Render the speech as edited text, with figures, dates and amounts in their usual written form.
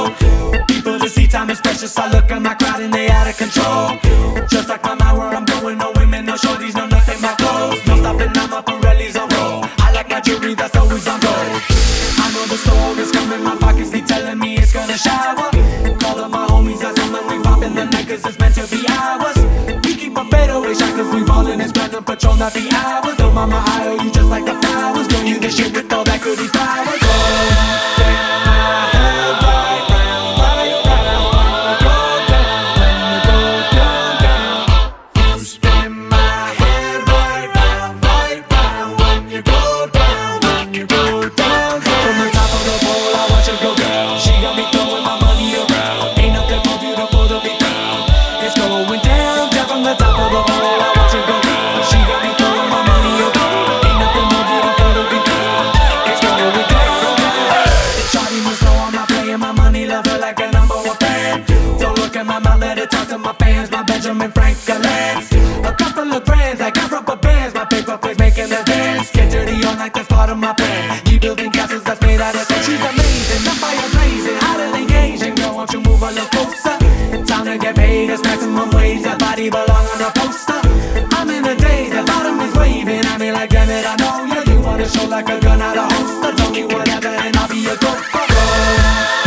People to see time is precious. I look at my crowd and they out of control. Just like my mind where I'm going, no women, no shorties, no nothing but clothes. No stopping, I'm up Pirelli's on roll. I like my jewelry, that's always on gold. I know the storm is coming, my pockets keep telling me it's gonna shower. Call up my homies, that's when we poppin' the night, cause it's meant to be ours. We keep a fadeaway shot, cause we ballin' and spreadin' Patron, not the hours. Though mama, I owe you just like the flowers. Girl, you the shit with all that goody powers. Benjamin Franklin's. A couple of brands, I got rubber bands. My paper plays making a dance. Get dirty all night, that's part of my plan. Keep building castles that's made out of sand. She's amazing, the fire blazing, hotter than Asian. Girl, won't you move a little closer? Time to get paid, it's maximum wage. That body belong on a poster. I'm in a daze, the bottom is waving. I mean like, damn it, I know you. You wanna show like a gun out of holster. Tell me whatever and I'll be a go-go.